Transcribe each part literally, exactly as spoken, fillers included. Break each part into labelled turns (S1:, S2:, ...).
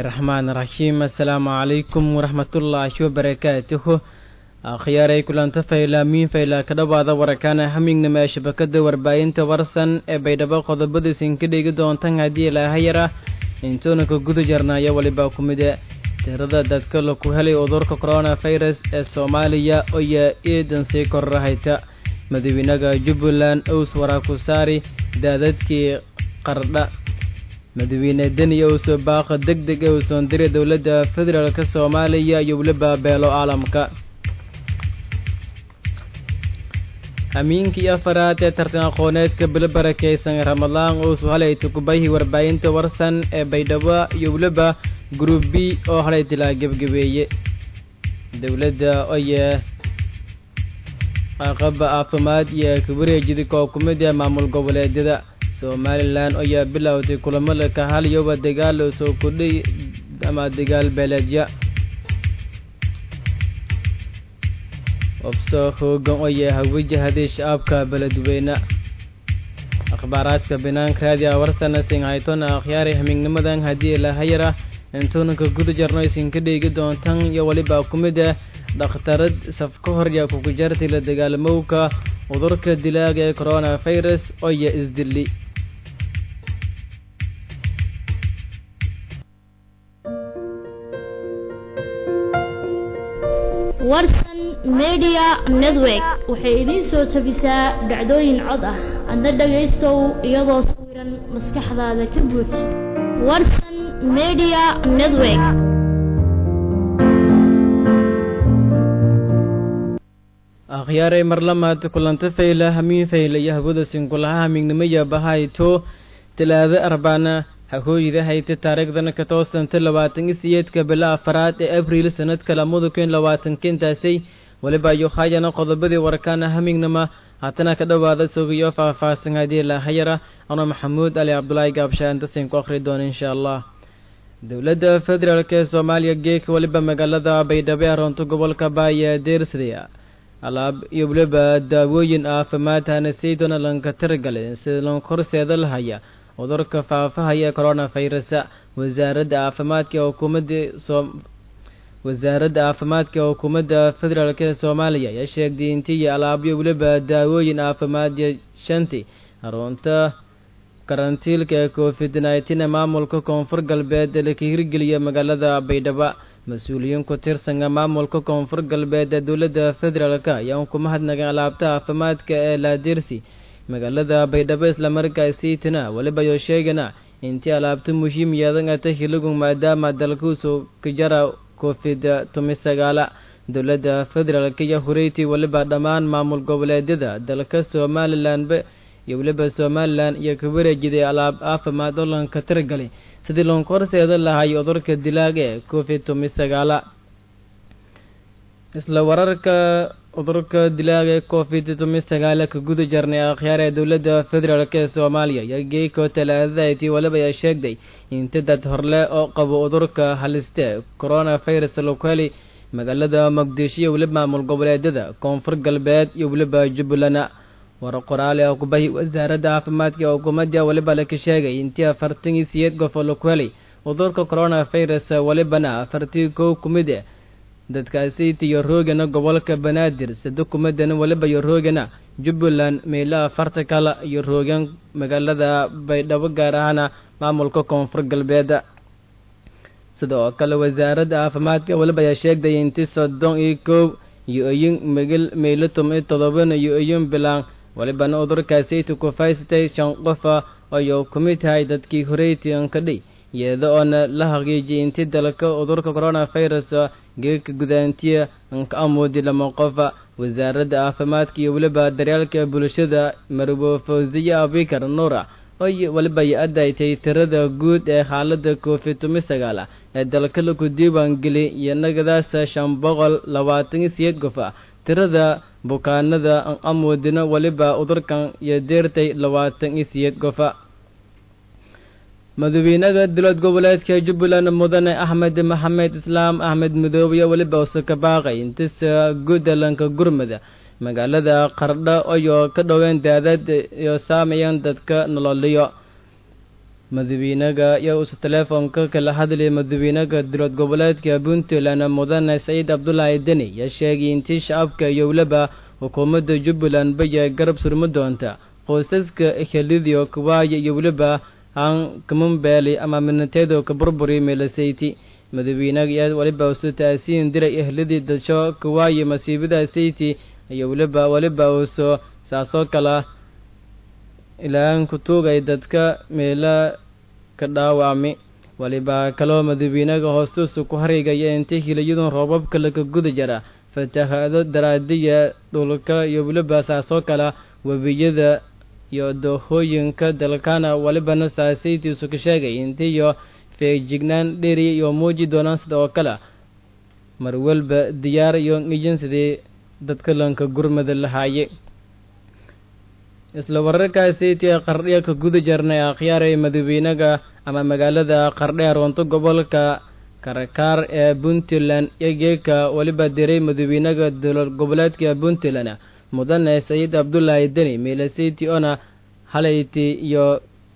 S1: الرحمن الرحيم السلام عليكم ورحمة الله وبركاته أخياري كلان تفايلا مين فايلا كدبادا وركانا همين نما شبكة ورباين تورسن بيدبا قضبادي سنكدي قدون تنغادي لاهيرا انتونك قدو جرنايا ولباكم دا تهردا دادكالو كوهلي ودورك كورونا فيروس الصوماليا ويا ايدن سيكور راهيتا مدويناغا جبلان اوس وراكو ساري دادادكي قردا madaxweyne daniya oo soo baaqo degdeg ah oo soo diray dawladda federaalka Soomaaliya iyo waliba beelo caalamka amiinkii afaraad ee tartan aqooneedka bil barakeysan Ramadaan oo soo halay tukubayhi warbaahinta warsan ee Baydhabo iyo waliba group B oo halay dilaa gabgabeeye dawladda oo aqaba afmaad iyo kubareejida kookumada maamul goboleedyada Somaliland ayaa bilowday kulamo la ka haliyo dagaal soo kordhay ama dagaal beeleedya obso hoogan ayaa wajahaday shacabka beledweyne akhbaaraadka banaanka raadiyo warsana singhaytona akhyaari hamingnimadan hadii la hayra intoonka guud jarnaysin ka dhigi doontan iyo waliba kumida dhakhtarad safka horya ku jartay la dagaalmowka cudurka dilaaga ee coronavirus oo ya isdili
S2: warsan media network waxay idin soo tabisaa dhacdooyin cod ah adna dhageystow iyadoo sawiran maskaxdaada ka buux warsan media network
S1: akhyare marlamaad kulanta fayla hamiin fayla yahwada sinkulaha mignimaya bahayto talaada arbana hooyada hayta taariikhdan ka toosanta labaatan iyo sideed bila afraad ee abriil sanadka labada kun iyo labaatan kintaasay waliba iyo khayana qodobadii warkaana hamignama hatana ka dhawaada suuqiyo faahfaahsan hadii la hayra ana maxamuud ali abdullaahi gaabshaan tasin ku akhri doon insha Allah dawladda federaalka Soomaaliya geek waliba magaalada Baydhabo ee runta gobolka Baaya deersadiya alaab iyo waliba daawooyin caafimaad hana sidoo lanka tirgalay sida loo korseeda lahaya cudurka faafahaya coronavirus wasaaradda caafimaadka ee hukuumadda wasaaradda caafimaadka ee hukuumadda federaalka Soomaaliya ayaa sheegtay intii alaabyo waliba daawooyin caafimaad shanti runta karantiilka covid nineteen maamulka koonfur galbeed ee ka hirgeliyay magaalada Baydhabo mas'uuliyiin ku tirsan maamulka koonfur galbeed ee dawladda federaalka ayaa ku mahadnaqay alaabta caafimaadka ee la dirsi magaalada Baydhabo isla markaasi tina waliba yo sheegana intii alaabta muhiimiyada ta hilagu maadaama dalku soo ka jara covid sagaal dawladda federaalka iyo horeyti waliba dhamaan maamul goboleedyada dalka Somaliland iyo waliba Somaliland iyo ka wareejiday alaab caafimaad oo lan ka tirgalay sidii loo korseeda lahaay cudurka dilaaga ee covid sagaal isla wararka cudurka dilaaga covid sagaal ka guud jarnay akhyaare dawladda federaalka Soomaaliya iyo geeko talaadada waliba ay sheegday in dad horle oo qabo cudurka halista coronavirus loo kali magaalada Muqdisho iyo waliba maamul goboleedyada koonfur galbeed iyo waliba Jubbaland war qoraal ah ku baahi wasaaradda caafimaadka ee hukuumadda waliba la ka sheegay intii afartan iyo sideed qof loo kali cudurka coronavirus walibana afartan iyo kow kumid ah dadkaasi tiyo roogana gobolka Banaadir saddex kumadana waliba iyo roogana Jubbaland meela afarta kala iyo roogan magaalada Baydhabo gaar ahaan maamulka koonfur galbeed sidoo kale wasaaradda caafimaadka waliba ay sheegday intii soddon iyo kow iyo ayin magal meela todoba iyo ayin bilaan waliba cudurkaasi ku faystay shan qof oo kumid tahay dadkii horeeyeen ka dhig iyada oo la xaqiijiyay intii dalka cudurka coronavirus geeka gudaantiya ka amoodi lama qof wasaaradda caafimaadka iyo waliba daryeelka bulshada Marwo Fawziya Abikar Nuura oo waliba ay adeeytay tirada guud ee xaaladda covid sagaal ee dalka lagu diiwaan geliyay iyo nagadaas shan boqol labaatan iyo sideed qof tirada bukaanada amoodina waliba cudurkan iyo deertay labaatan iyo sideed qof madaxweynaha dowlad goboleedka Jubbaland mudane Axmed Maxamed Islaam Axmed Madoobe waliba uu ka baaqay inta gudalanka gurmada magaalada Qardho oo ka dhaween daadad iyo saameeyaan dadka nololiyo madaxweynaha ayaa uu telefoonka kala hadlay madaxweynaha dowlad goboleedka Puntland mudane Said Abdullahi Deni ayaa sheegay in shacabka iyo waliba xukuumadda Jubbaland bay garab surmi doonta qoysaska xilidiyo kuwaaya iyo waliba aan kamambali ama minanteedo ka burburi meelasayti madaxweynaha ayaa waliba uu taasiin diray ehlidii dadso kuwaaya masiibada sayti iyo waliba waliba uu soo saaso kala ilaan ku toogay dadka meela ka dhaawacmay waliba kaloo madaxweynaha hoostiisa ku hareegaya intii hilayadun roobabka laga guda jira fatahaado daraadiya dhulka iyo waliba saaso kala wabiyada iyo doohooyinka dalkana waliba nasaasiitiisu ka sheegay intii iyo feejignaan dheeri iyo muuji doonaan sida oo kale mar walba diyaar iyo ngijin sidii dadka lanka gurmada lahaaye isla wararkaasi tii qardhiya ka guda jirnay akhyaaray madaxweynaha ama magaalada qardhe roonto gobolka Karkar ee Puntland egeeka waliba diray madaxweynaha dowlad goboleedka Puntland mudane Said Abdullahi Deni meelasayti ona halayti iyo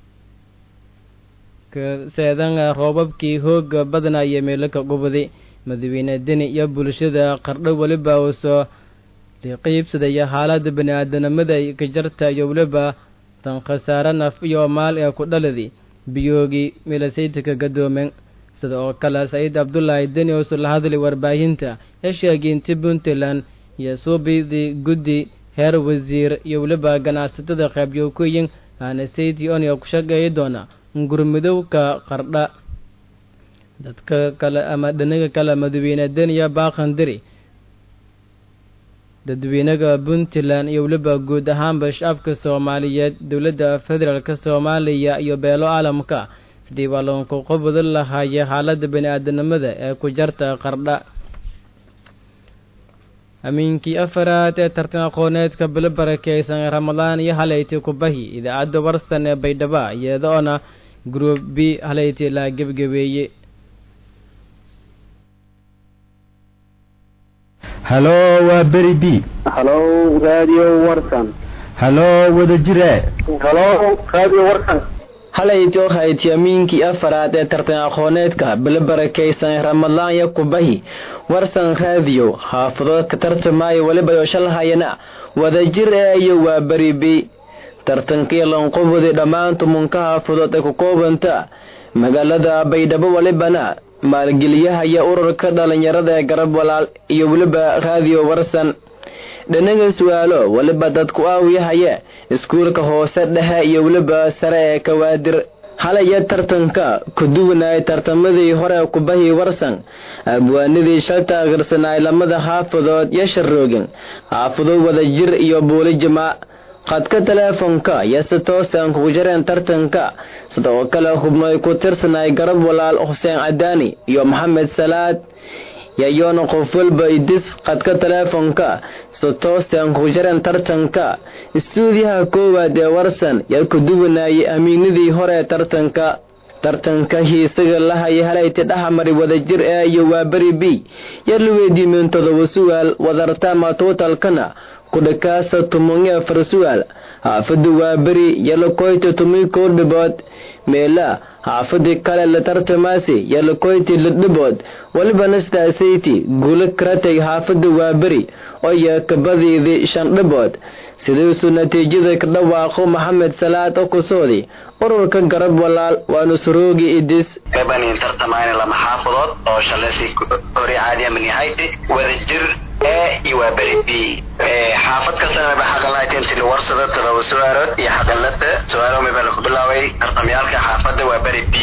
S1: ka seedan roobabkii hoog badana iyo meelka goboday madaxweyne Deni iyo bulshada qardho waliba uu soo liqeybsaday xaaladda bani'aadanimada ka jirta iyo waliba tan khasaare naf iyo maal ee ku dhaladay biyoogi meelasayti ka gadoomen sida oo kale Said Abdullahi Deni oo soo la hadlay warbaahinta ee sheegay in Puntland iyo suubidii guddi heer wasiir iyo waliba ganacsatada qaybyo ku yiin aan sayti on iyo ku shaqeey doona gurmudowka qardha dadka kale ama dhinaga kale madaxweyne Deni ya baaqandiri dadweynaha Puntland iyo waliba guud ahaan shacabka Soomaaliyeed dawladda federaalka Soomaaliya iyo beelo caalamka sidii waloonku qobod lahaayay xaaladda bani'aadanimada ee ku jirta qardha aminkii afaraad ee tartan aqooneedka bil barakeysan Ramadaan iyo halayti ku bahi idaacadda warsan ee Baydhabo iyadoona group B halayti la gabgabeeyay
S3: Hello waa Beri B
S4: Hello radio warsan
S3: Hello wada jire
S4: Hello radio warsan
S1: halayti oo hayti aminkii afaraad ee tartan aqooneedka bil barakeysan Ramadaan iyo ku bahi warsan radio xaafado ka tartamay waliba iyo shalhayna wada jir iyo waa Beri B tartankii lan qobodi dhamaan tumunka xaafado ay ku koobanta magaalada Baydhabo walibana maalgeliyaha iyo ururka dhalinyarada ee garab walaal iyo waliba radio warsan dhinaga su'aalo waliba dadku aawiyahaya iskuulka hoose dhexe iyo waliba sare ee Kawaadir halaya tartanka ku duwanay tartamadii hore ku bahi warsan abwaanidii shanta garsanay lamada xaafadood iyo sharroogin xaafado wada jir iyo booli jamaa qadka telefoonka yasa toosan ku jireen tartanka sidoo kale xubnay ku tirsanay garab walaal Hussein Adani iyo Maxamed Salaad yayoona qof walba idis qadka telefoonka sidoo toosan ku jireen tartanka istuudiyaha koowaad ee warsan yaa ku duwanay amiinadii hore tartanka tartanka hiisaga lahay halayti dhaxmari wada jir ee iyo waa Beri B yar luweediimeen todoba su'aal wadarta ma totalkana kudakaasa tumunga farsual haafadu waa Beri yalo koyto tumi koodbod meela haafadi kale la tartamasi yalo koyti lidbod waliba nastaasiti gula kratay haafadu waa Beri oo ya kabadidi shan dhibod sidoo natiijada ka dhawaaqo Maxamed Salaad oo ku soodi ururka garab walaal waanu suroogi idis
S5: kabanin tartamayna lama xaafadood oo shalasi hore caadi ah yahay wada jir ee iyo Beri B ee xaafad ka sanaba xaqalaayteen til warsada tadaba su'aalood iyo xaqalada su'aalo ma bal ku bilaaway tartamyaalka xaafada waa Beri B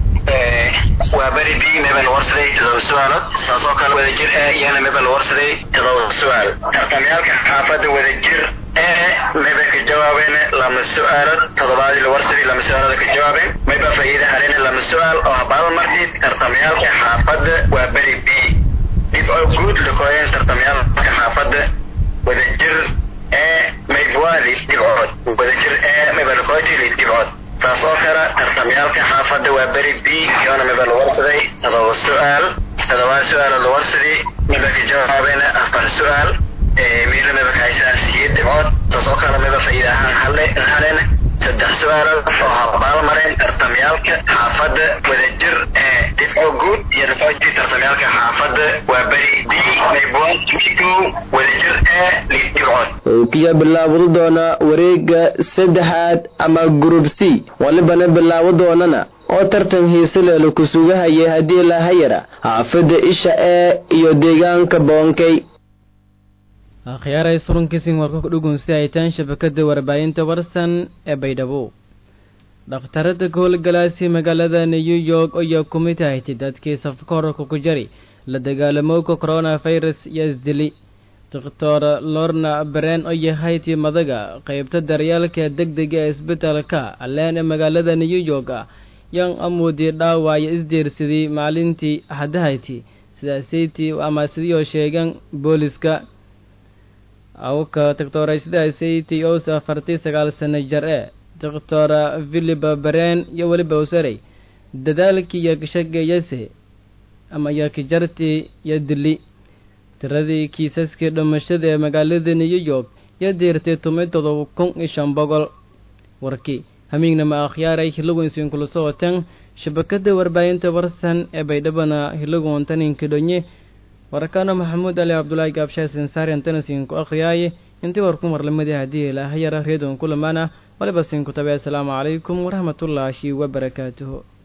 S5: ee waa Beri B ma bal warsaday tadaba su'aalood saasoo kale wada jir ee iyana ma bal warsaday tadaba su'aal tartamyaalka xaafada wada jir ee ma bal ka jawaabeen lama su'aalood tadabaadi la warsaday lama su'aalood ka jawaabeen ma bal faa'iido hareena lama su'aal oo baal martid tartamyaalka xaafada waa Beri B dib oo guud la kooyay tartamyaalka xaafada wada jir ee maybwali dibcood wada jir ee maybal kooyay dibcood taasoo kale tartamyaalka xaafada waa Beri B iyana maybal warsaday tadaba su'aal tadaba su'aal la warsaday maybal ka jawaabeen afar su'aal ee meelo maybal haysan siyeed dibcood taasoo kale maybal faa'iido ahaan halle haleen saddex su-aalood oo habaalmareen tartamyaalka xaafadda wadajir ee dhibco guud iyo dhibcotii tartamyaalka xaafadda waa beri d maybuan miko wadajir ee lix dhibcood
S6: kiya bilaawdo doona wareega saddexaad ama group C walibana bilaawo doonana oo tartan hiise leelo ku sugahayay haddii la hayara xaafadda isha ee iyo deegaanka boonkay
S1: akhyaaray surunkiisin warka ku dhugunsi ay taan shabakada warbaahinta warsan ee baydhabo dhakhtarada howlgalaasi magaalada New York ayaa kumid ahayd dadkii safka hore ku jari la dagaalamowga coronavirus iyo isdili doctor Lorna Bren oo yahay tii madaga qaybta daryaalka degdega ee isbitaalka Allen ee magaalada New York yan amoodi dhaawaya isdeersidii maalintii ahadahayti sidaasaytii ama sidoo sheegan booliska awka doctor sidaasaytii oo safartay sagaal sano jir ee doctor Philip Bren iyo waliba usarey dadaalkii iyo shaqeeyay ama yaa ki jartii iyo dili tiradii kiisaskii dhimashada ee magaalada New York iyo deertay tomato kun iyo shan boqol warkii hamiigna ma akhyaaray hilogoynsiin kula soo watan shabakada warbaahinta warsan ee baydhabana hilogoontan inkidonye warakana maxamuud ali abdullaahi gaabshaasin saarian tanasiin ku akhriyay intii warku marlamada hadii ilaahay yara reedon kulamana waliba siin ku tabe assalamu calaykum warahmatullaahi wabarakaatuh